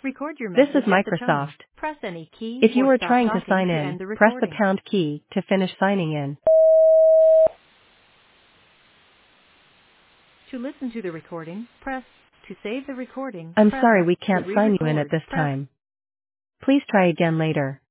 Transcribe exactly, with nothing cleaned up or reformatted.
Record your This is message at the tone. Microsoft. Press any key If you or are stop trying to talking sign to in, end the press the recording. pound key to finish signing in. To listen to the recording, press. To save the recording, I'm press. sorry we To can't sign you in at re-record, this press. time. Please try again later.